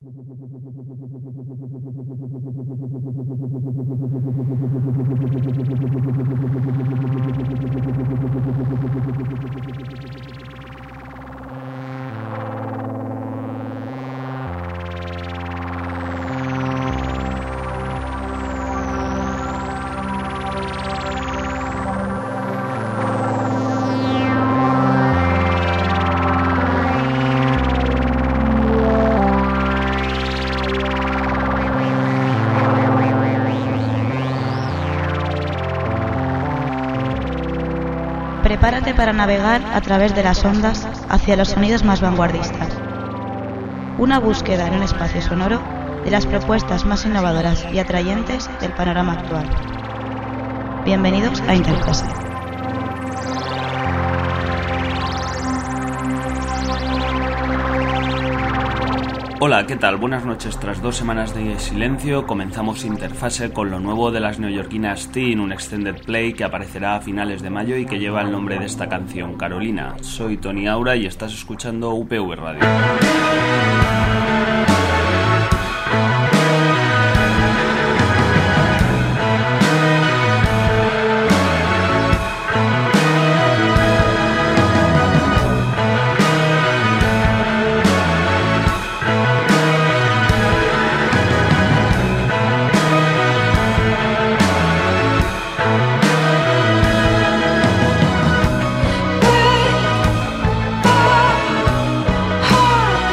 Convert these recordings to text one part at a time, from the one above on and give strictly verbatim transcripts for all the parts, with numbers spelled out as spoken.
Prepárate para navegar a través de las ondas hacia los sonidos más vanguardistas. Una búsqueda en un espacio sonoro de las propuestas más innovadoras y atrayentes del panorama actual. Bienvenidos a Interfase. Hola, ¿qué tal? Buenas noches. Tras dos semanas de silencio, comenzamos Interfase con lo nuevo de las neoyorquinas Teen, un extended play que aparecerá a finales de mayo y que lleva el nombre de esta canción, Carolina. Soy Tony Aura y estás escuchando U P V Radio. Heart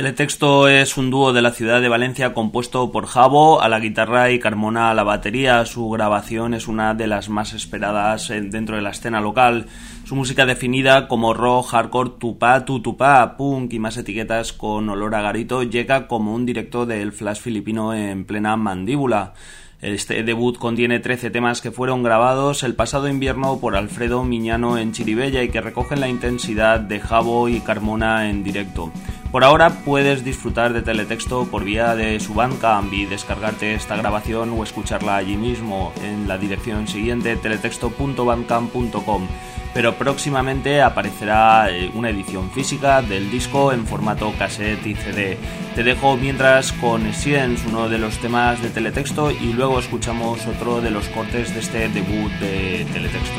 Teletexto es un dúo de la ciudad de Valencia compuesto por Jabo a la guitarra y Carmona a la batería. Su grabación es una de las más esperadas dentro de la escena local. Su música definida como rock, hardcore, tupá, tutupá, punk y más etiquetas con olor a garito llega como un directo del flash filipino en plena mandíbula. Este debut contiene trece temas que fueron grabados el pasado invierno por Alfredo Miñano en Chiribella y que recogen la intensidad de Jabo y Carmona en directo. Por ahora puedes disfrutar de Teletexto por vía de su Bandcamp y descargarte esta grabación o escucharla allí mismo en la dirección siguiente, teletexto punto bandcamp punto com. Pero próximamente aparecerá una edición física del disco en formato cassette y C D. Te dejo mientras con Science, uno de los temas de Teletexto, y luego escuchamos otro de los cortes de este debut de Teletexto.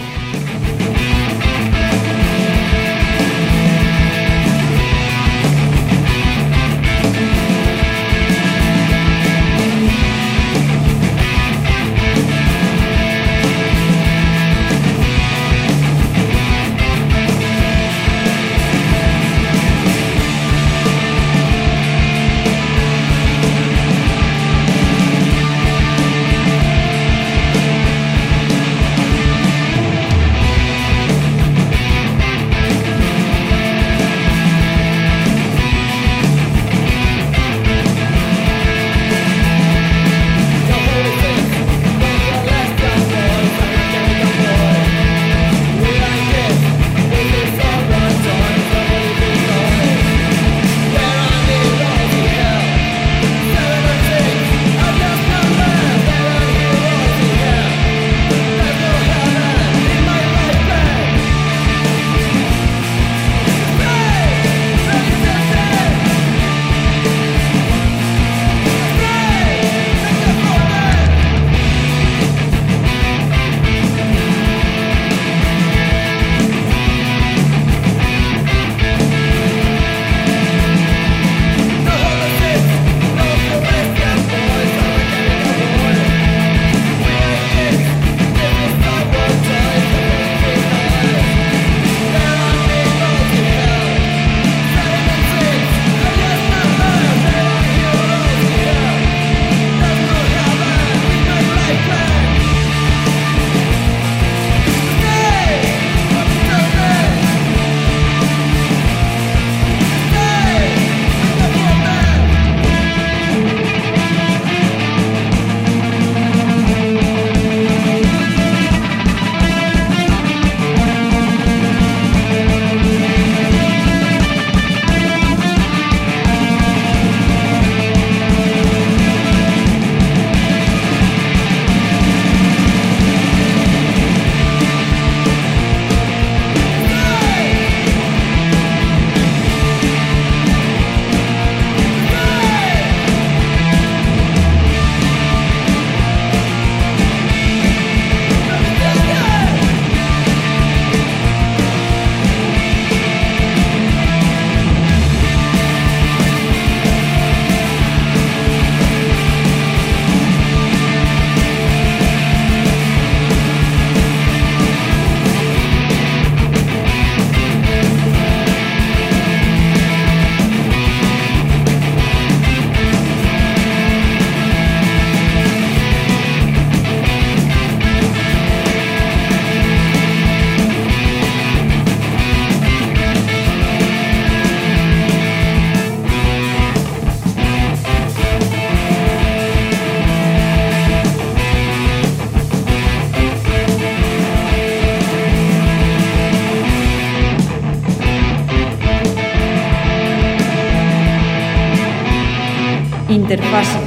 Interfase.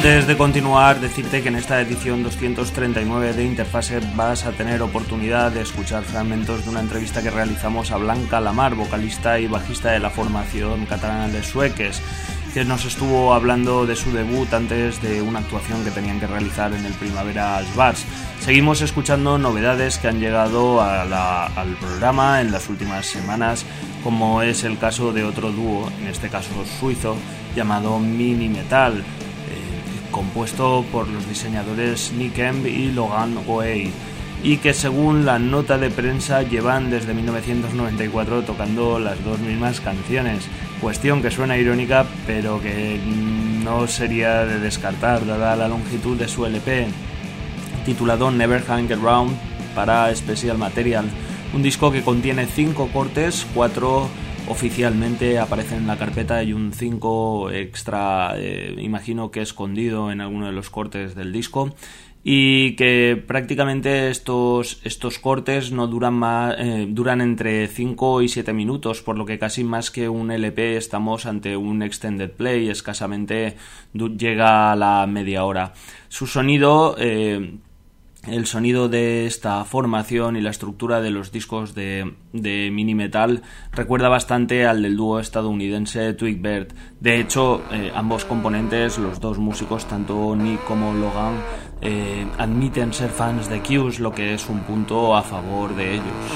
Antes de continuar, decirte que en esta edición doscientos treinta y nueve de Interfase vas a tener oportunidad de escuchar fragmentos de una entrevista que realizamos a Blanca Lamar, vocalista y bajista de la formación catalana de Sueques, que nos estuvo hablando de su debut antes de una actuación que tenían que realizar en el Primavera als Bars. Seguimos escuchando novedades que han llegado a la, al programa en las últimas semanas, como es el caso de otro dúo, en este caso suizo, llamado Mini Metal, compuesto por los diseñadores Nick Emb y Logan Way, y que según la nota de prensa llevan desde mil novecientos noventa y cuatro tocando las dos mismas canciones, cuestión que suena irónica pero que no sería de descartar dada la longitud de su L P titulado Never Hang Around para Special Material, un disco que contiene cinco cortes, cuatro oficialmente aparecen en la carpeta y un cinco extra, eh, imagino que escondido en alguno de los cortes del disco, y que prácticamente estos, estos cortes no duran más, eh, duran entre cinco y siete minutos, por lo que casi más que un L P estamos ante un extended play, escasamente llega a la media hora. Su sonido... Eh, El sonido de esta formación y la estructura de los discos de, de Mini Metal recuerda bastante al del dúo estadounidense Twig Bird. De hecho, eh, ambos componentes, los dos músicos, tanto Nick como Logan, eh, admiten ser fans de Kiss, lo que es un punto a favor de ellos.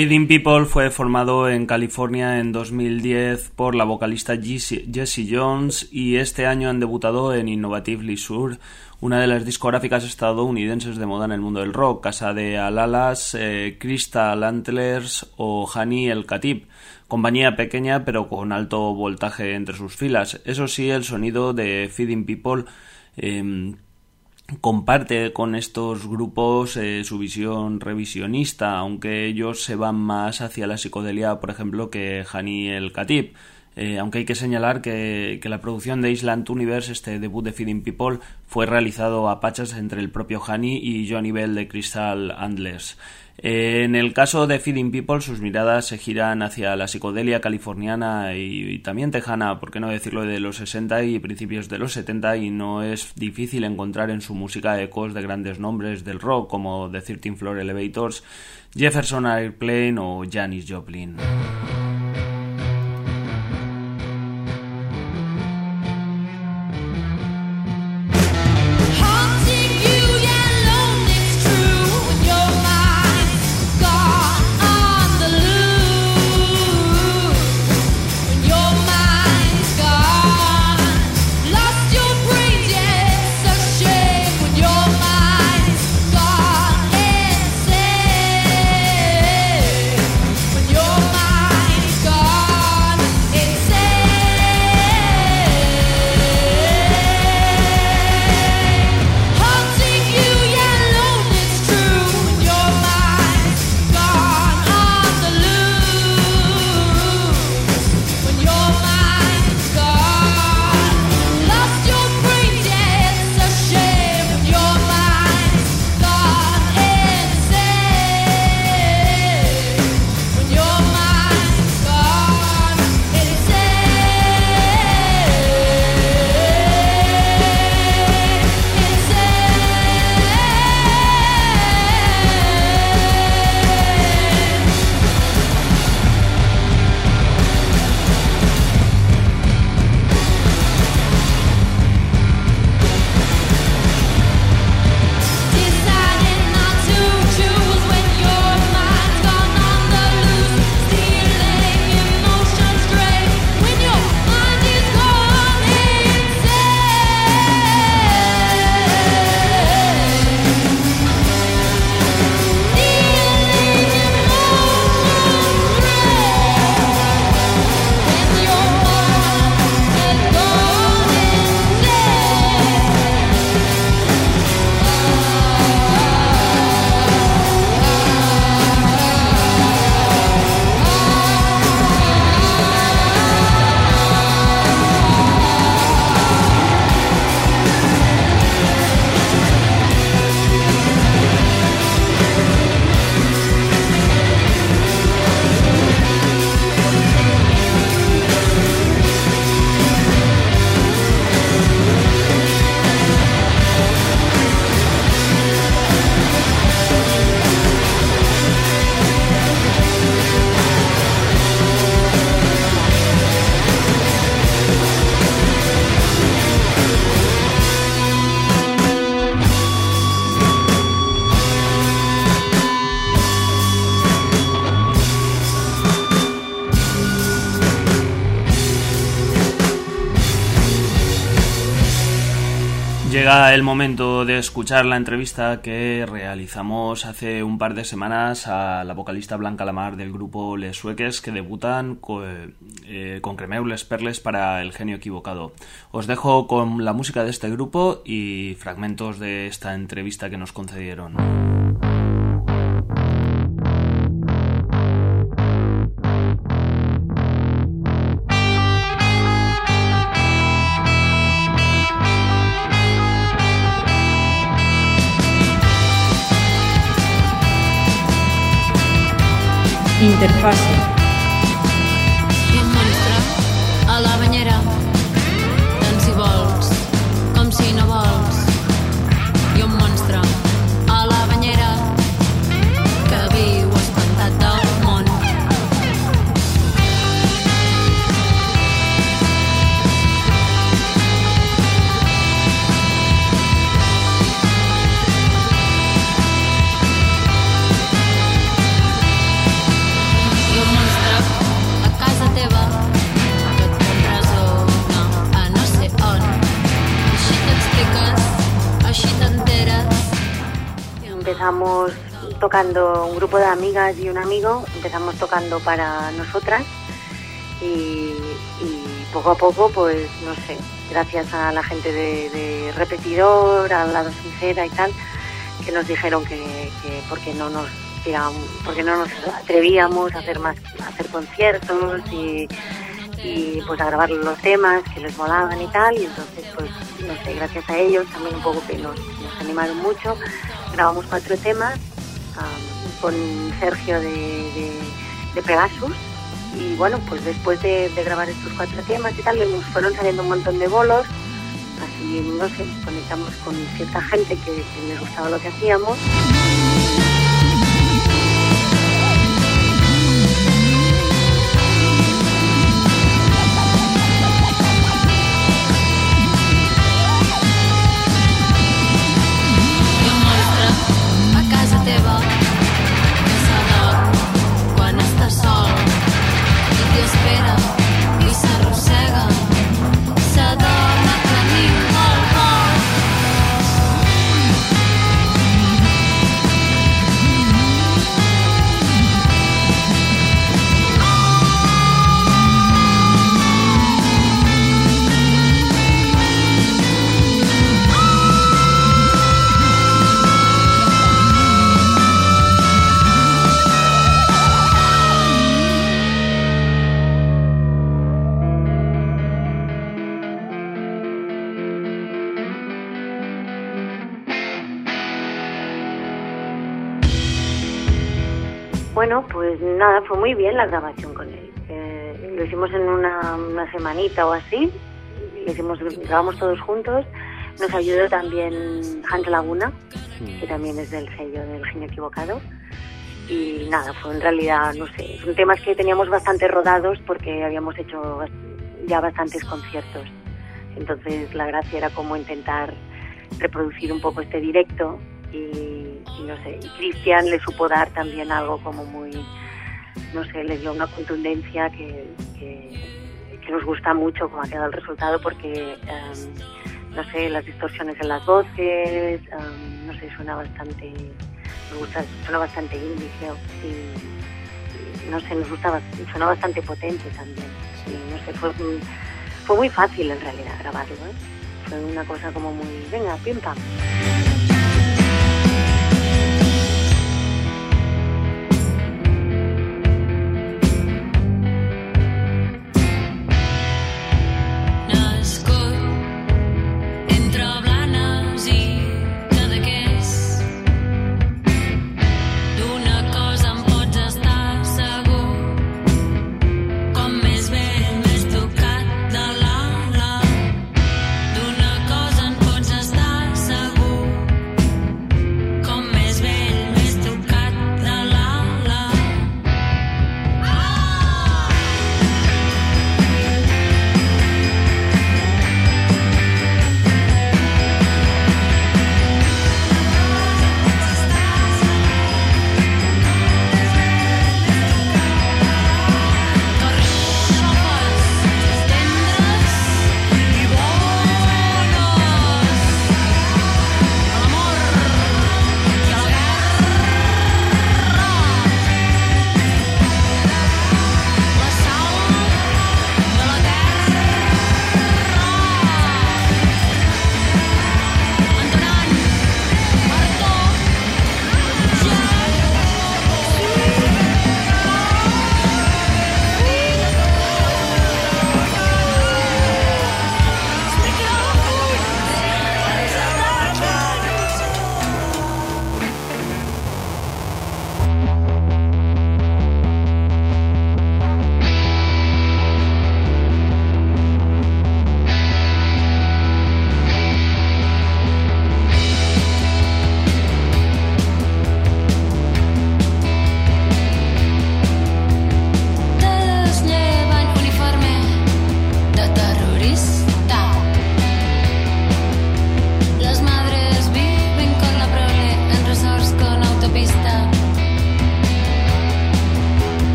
Feeding People fue formado en California en dos mil diez por la vocalista Jessie Jones y este año han debutado en Innovative Leisure, una de las discográficas estadounidenses de moda en el mundo del rock, casa de Alalas, eh, Crystal Antlers o Hani El Khatib, compañía pequeña pero con alto voltaje entre sus filas. Eso sí, el sonido de Feeding People eh, comparte con estos grupos eh, su visión revisionista, aunque ellos se van más hacia la psicodelia, por ejemplo, que Hani El Khatib. Eh, aunque hay que señalar que, que la producción de Island Universe, este debut de Feeding People, fue realizado a pachas entre el propio Hani y Johnny Bell de Crystal Antlers. Eh, en el caso de Feeding People, sus miradas se giran hacia la psicodelia californiana y, y también tejana, por qué no decirlo, de los sesenta y principios de los setenta, y no es difícil encontrar en su música ecos de grandes nombres del rock como The thirteenth Floor Elevators, Jefferson Airplane o Janis Joplin. Llega el momento de escuchar la entrevista que realizamos hace un par de semanas a la vocalista Blanca Lamar del grupo Les Sueques, que debutan con, eh, con Cremeules Perles para El Genio Equivocado. Os dejo con la música de este grupo y fragmentos de esta entrevista que nos concedieron. Interfase. I un monstre a la banyera, tant si vols com si no vols. I un monstre a la banyera que viu espantat del món. empezamos tocando un grupo de amigas y un amigo, empezamos tocando para nosotras y, y poco a poco, pues no sé, gracias a la gente de, de Repetidor, al Lado Sincera y tal, que nos dijeron que, que porque no nos tirábamos, porque no nos atrevíamos a hacer más, a hacer conciertos y, y pues a grabar los temas que les molaban y tal, y entonces pues no sé, gracias a ellos también un poco que nos, nos animaron mucho, grabamos cuatro temas um, con Sergio de, de, de Pegasus. Y bueno, pues después de, de grabar estos cuatro temas y tal, nos fueron saliendo un montón de bolos, así, no sé, conectamos con cierta gente que, que les gustaba lo que hacíamos. Bueno, pues nada, fue muy bien la grabación con él. Eh, lo hicimos en una, una semanita o así, lo hicimos, grabamos todos juntos. Nos ayudó también Hans Laguna, que también es del sello del Genio Equivocado. Y nada, fue en realidad, no sé, son temas que teníamos bastante rodados porque habíamos hecho ya bastantes conciertos. Entonces la gracia era como intentar reproducir un poco este directo. Y, y no sé, y Cristian le supo dar también algo como muy, no sé, le dio una contundencia que, que, que nos gusta mucho como ha quedado el resultado porque, um, no sé, las distorsiones en las voces, um, no sé, suena bastante, nos gusta, suena bastante indie, creo, y, y no sé, nos gusta, suena bastante potente también, y no sé, fue, fue muy fácil en realidad grabarlo, ¿eh? Fue una cosa como muy, venga, pim pam. D'una cosa en pots estar segur.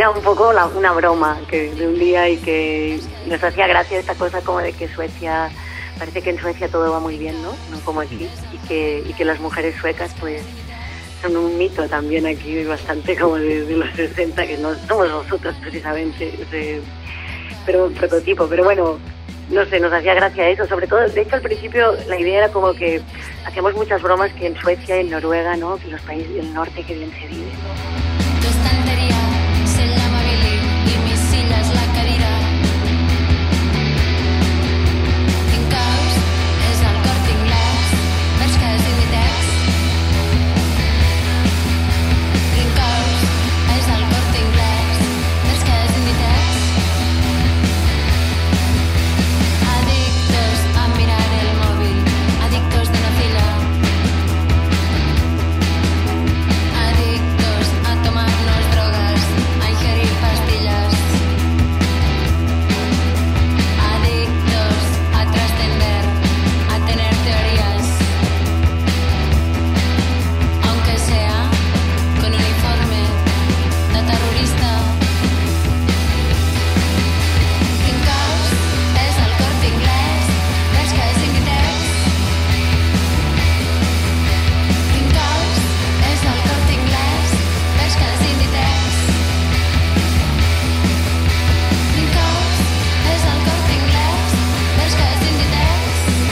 era un poco la, una broma que de un día y que nos hacía gracia esta cosa como de que Suecia, parece que en Suecia todo va muy bien, ¿no? No como aquí, y que, y que las mujeres suecas pues son un mito también aquí, bastante como de, de los sesenta, que no somos nosotros precisamente, ese, pero un prototipo, pero bueno, no sé, nos hacía gracia eso, sobre todo, de hecho al principio la idea era como que hacíamos muchas bromas que en Suecia y en Noruega, ¿no? Que los países del norte que bien se vive. Tu estanteria se llama Billy y mi silla es la cadira. En caos és el Corte Inglés, veig que és Inditex. En caos és el Corte Inglés, veig que és Inditex. Adictos a mirar el móvil, adictos de una fila. Adictos a tomarnos drogas, a ingerir pastillas. Adictos a trascender, a tener teorías. Aunque sea con uniforme de terrorista. En caos és el Corte Inglés, veig que és Inditex. En caos és el Corte Inglés, veig que és Inditex. En caos és el Corte Inglés, veig que és Inditex.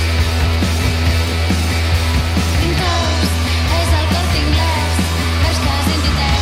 En caos és el Corte Inglés, veig que és Inditex.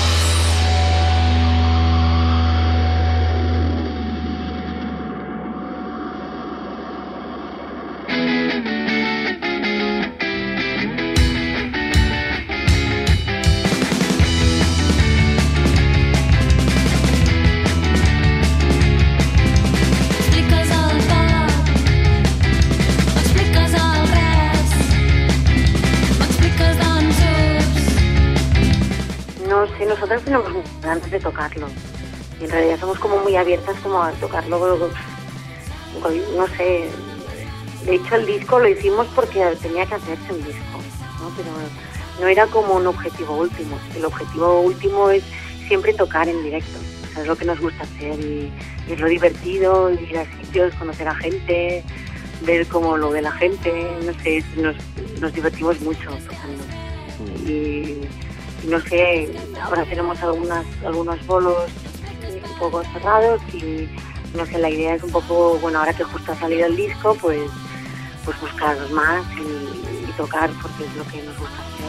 Expliques el tot, expliques el res, expliques d'on surts. No sé, nosotros tenemos ganas de tocarlo. Y en realidad somos como muy abiertas como a tocarlo, no sé. De hecho el disco lo hicimos porque tenía que hacerse un disco, ¿no? Pero no era como un objetivo último. El objetivo último es siempre tocar en directo. O sea, es lo que nos gusta hacer y, y es lo divertido, ir a sitios, conocer a gente, ver cómo lo ve la gente, no sé, nos, nos divertimos mucho tocando. Y, y no sé, ahora tenemos algunas, algunos bolos un poco cerrados y no sé, la idea es un poco, bueno, ahora que justo ha salido el disco, pues, pues buscar más y, y tocar porque es lo que nos gusta hacer.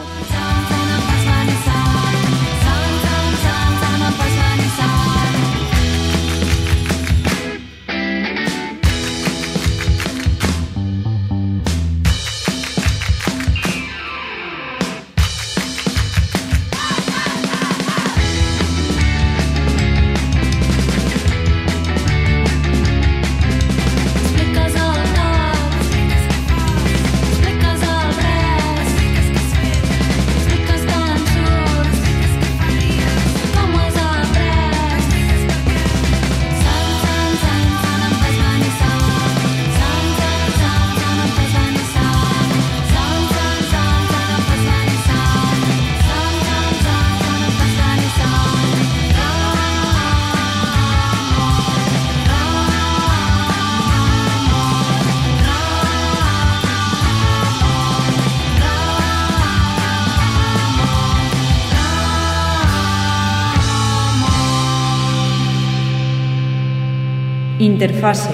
Expliques el tot, expliques el res, expliques d'on surts, com ho has après. San, san, san, san, em fas venir sol. San, san, san, san, em fas venir sol. San, san, san, san, em fas venir sol. San, san, san, san, em fas venir sol. Interfase.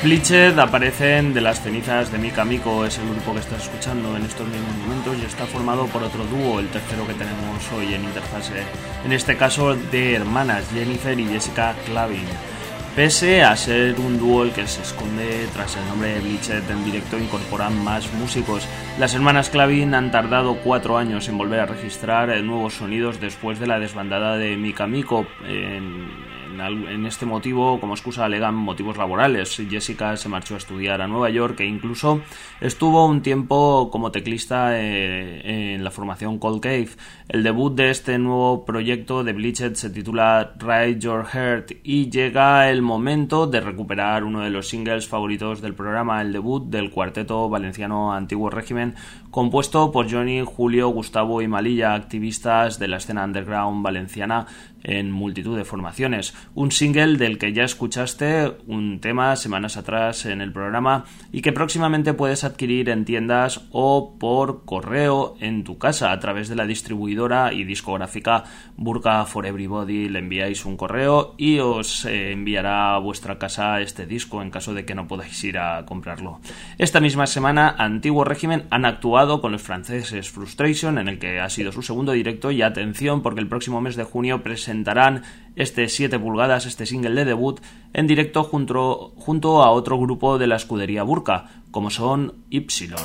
Bleached aparecen de las cenizas de Mika Miko, es el grupo que estás escuchando en estos mismos momentos, y está formado por otro dúo, el tercero que tenemos hoy en Interfase, en este caso de hermanas, Jennifer y Jessica Clavin. Pese a ser un dúo el que se esconde tras el nombre de Bleached, en directo incorporan más músicos. Las hermanas Clavin han tardado cuatro años en volver a registrar nuevos sonidos después de la desbandada de Mika Miko. En, en este motivo, como excusa, alegan motivos laborales. Jessica se marchó a estudiar a Nueva York e incluso estuvo un tiempo como teclista eh, en la formación Cold Cave. El debut de este nuevo proyecto de Bleached se titula Ride Your Heart y llega el momento de recuperar uno de los singles favoritos del programa, el debut del cuarteto valenciano Antiguo Régimen, compuesto por Johnny, Julio, Gustavo y Malilla, activistas de la escena underground valenciana en multitud de formaciones. Un single del que ya escuchaste un tema semanas atrás en el programa y que próximamente puedes adquirir en tiendas o por correo en tu casa a través de la distribuidora y discográfica Burka for Everybody. Le enviáis un correo y os eh, enviará a vuestra casa este disco en caso de que no podáis ir a comprarlo. Esta misma semana Antiguo Régimen han actuado con los franceses Frustration, en el que ha sido su segundo directo, y atención porque el próximo mes de junio presentarán este siete pulgadas, este single de debut, en directo junto, junto a otro grupo de la escudería Burka, como son Ypsilon.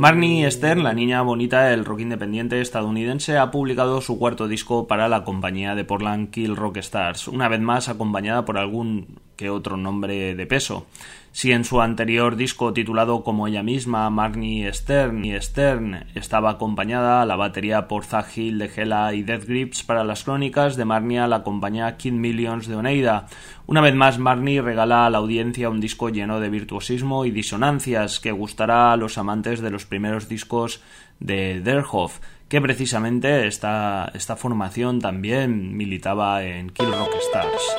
Marnie Stern, la niña bonita del rock independiente estadounidense, ha publicado su cuarto disco para la compañía de Portland Kill Rock Stars, una vez más acompañada por algún que otro nombre de peso. Si en su anterior disco titulado como ella misma, Marnie Stern y Stern, estaba acompañada a la batería por Zach Hill de Hela y Death Grips, para las crónicas de Marnie la acompaña Kid Millions de Oneida. Una vez más, Marnie regala a la audiencia un disco lleno de virtuosismo y disonancias que gustará a los amantes de los primeros discos de Deerhoff, que precisamente esta, esta formación también militaba en Kill Rock Stars.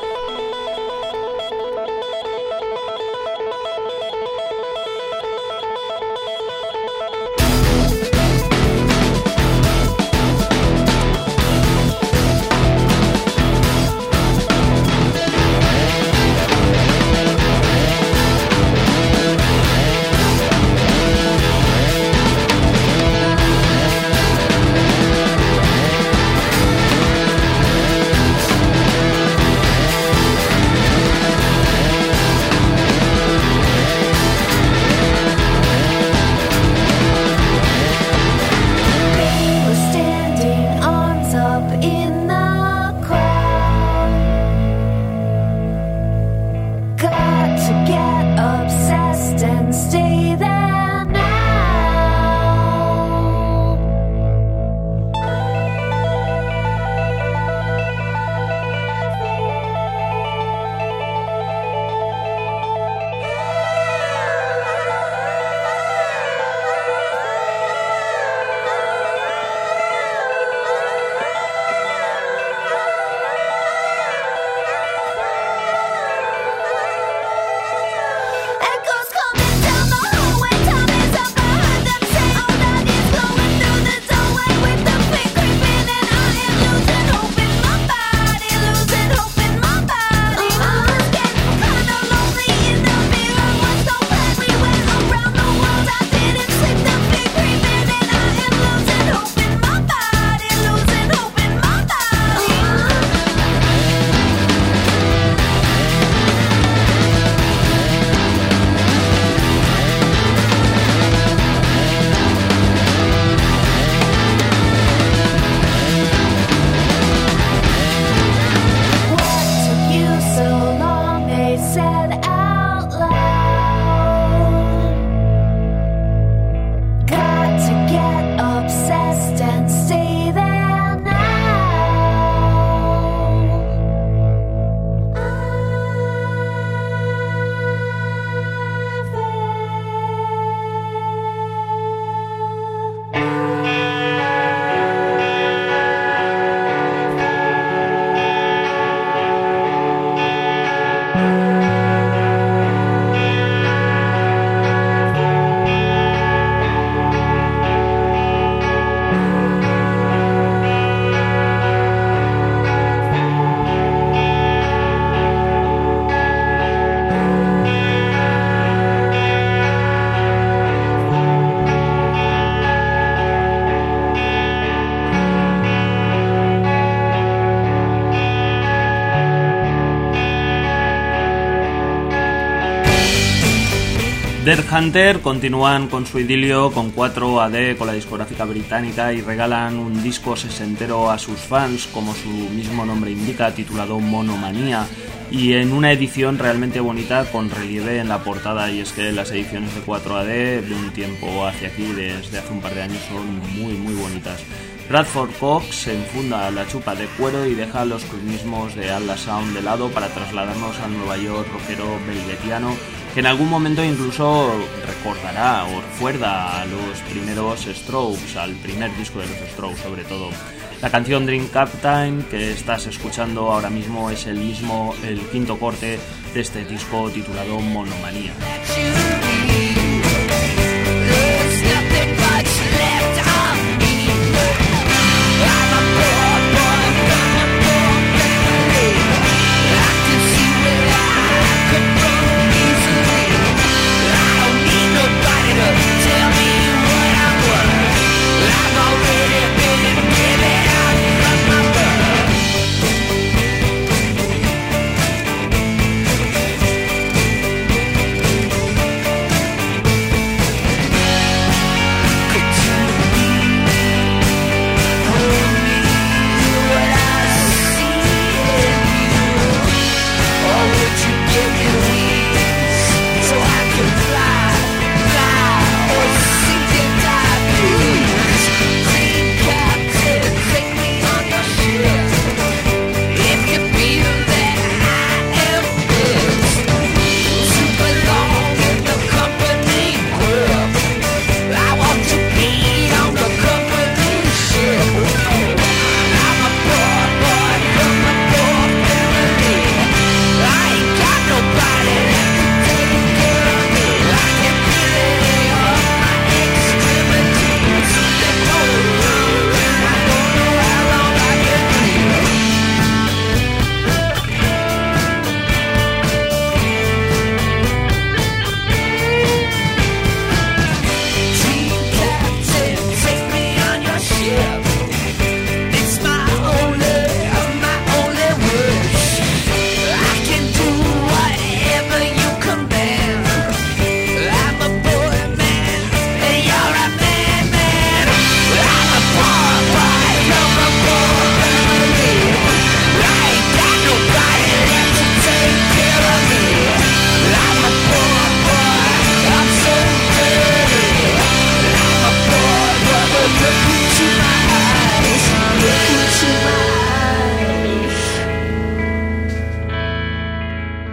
Deerhunter continúan con su idilio con cuatro A D con la discográfica británica y regalan un disco sesentero a sus fans, como su mismo nombre indica, titulado Monomanía, y en una edición realmente bonita con relieve en la portada. Y es que las ediciones de cuatro A D de un tiempo hacia aquí, desde hace un par de años, son muy muy bonitas. Bradford Cox se enfunda la chupa de cuero y deja los mismos de Atlas Sound de lado para trasladarnos al Nueva York rockero belvetiano, que en algún momento incluso recordará o recuerda a los primeros Strokes, al primer disco de los Strokes sobre todo. La canción Dream Captain que estás escuchando ahora mismo es el mismo, el quinto corte de este disco titulado Monomanía.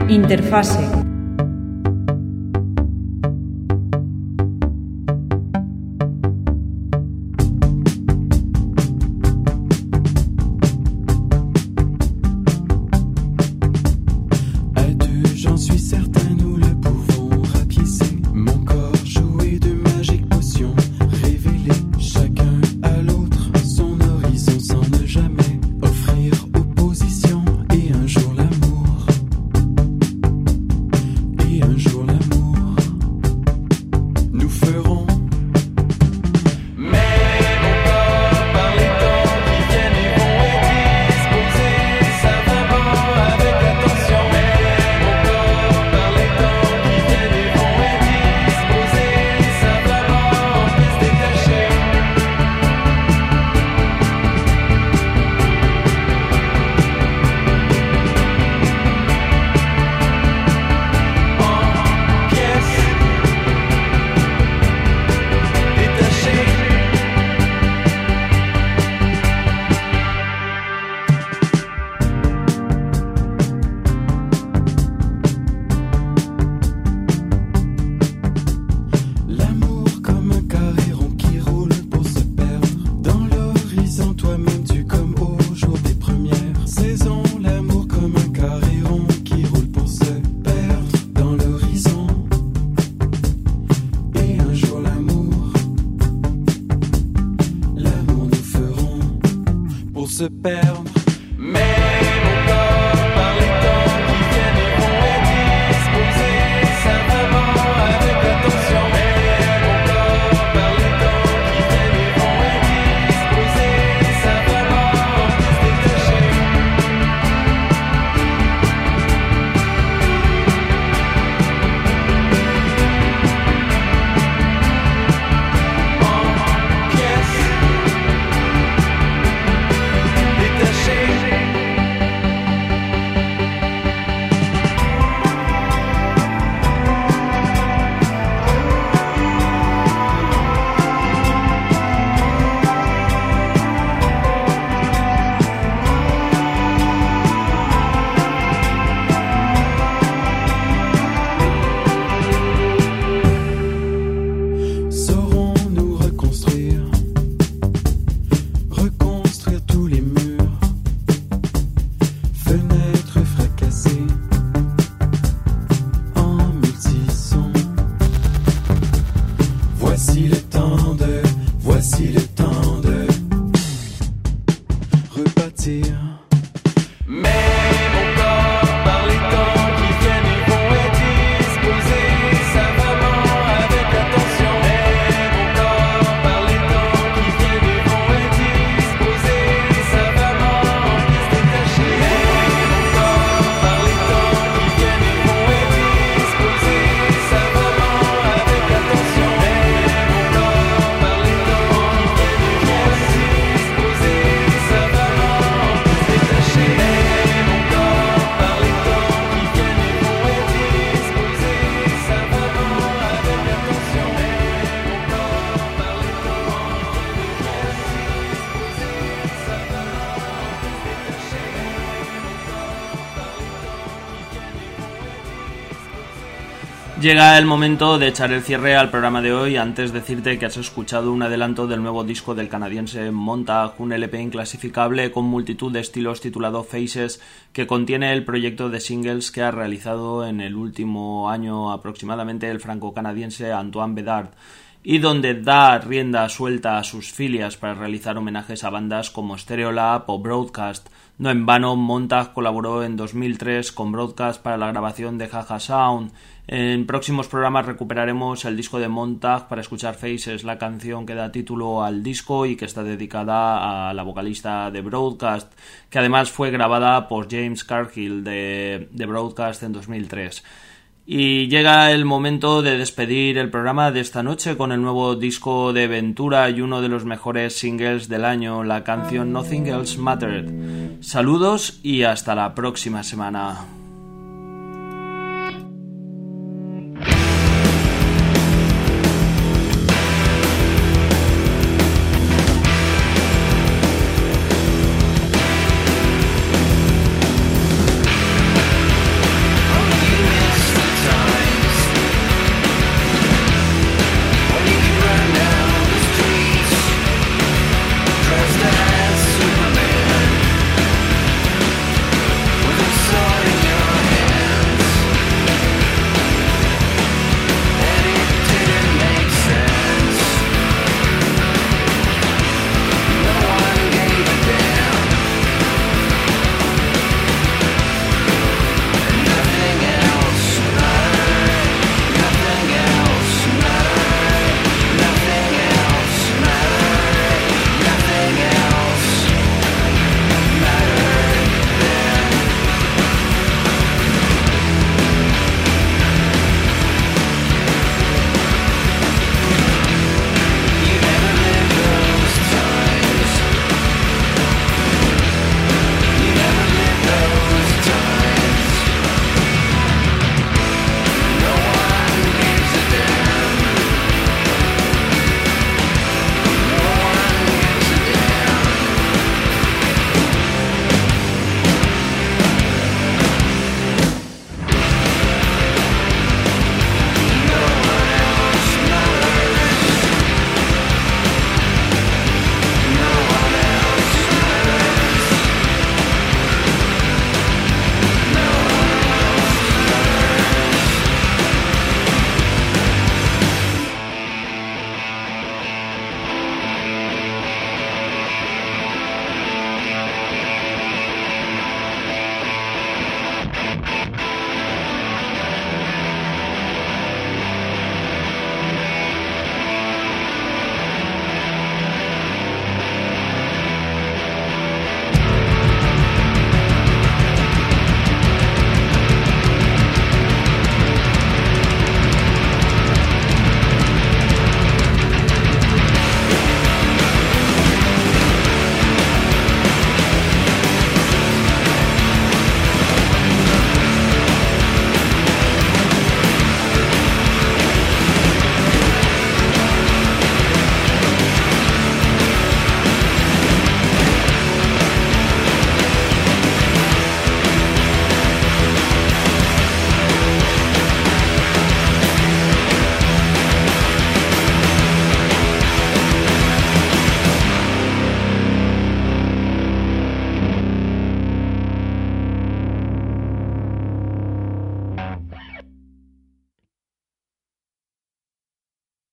Interfase. Se perdre, mais mon corps par les temps qui viennent et vont est disposé savamment avec attention. Mais mon corps par les temps qui viennent et vont est disposé savamment en pièces détachées. En pièces saurons-nous reconstruire, reconstruire tous les murs, fenêtres fracassées en multisons. Voici le temps de, voici le temps de rebâtir. Mais mon corps par les temps qui viennent et vont est disposé savamment avec attention. Mais mon corps par les temps qui viennent et vont est disposé savamment en pièces détachées. Mais mon corps par les temps qui viennent et vont est disposé savamment avec attention. Mais mon corps par les temps qui viennent et vont est disposé savamment en pièces détachées. Mais mon corps par les temps qui viennent et vont est disposé savamment avec attention. Mais mon corps par les temps qui viennent et vont est disposé savamment en pièces détachées. Llega el momento de echar el cierre al programa de hoy. Antes decirte que has escuchado un adelanto del nuevo disco del canadiense Montag, un L P inclasificable con multitud de estilos titulado Faces, que contiene el proyecto de singles que ha realizado en el último año aproximadamente el franco-canadiense Antoine Bedard, y donde da rienda suelta a sus filias para realizar homenajes a bandas como Stereolab o Broadcast. No en vano, Montag colaboró en dos mil tres con Broadcast para la grabación de Jaja Sound. En próximos programas recuperaremos el disco de Montag para escuchar Faces, la canción que da título al disco y que está dedicada a la vocalista de Broadcast, que además fue grabada por James Cargill de, de Broadcast en dos mil tres. Y llega el momento de despedir el programa de esta noche con el nuevo disco de Ventura y uno de los mejores singles del año, la canción Nothing Else Mattered. Saludos y hasta la próxima semana.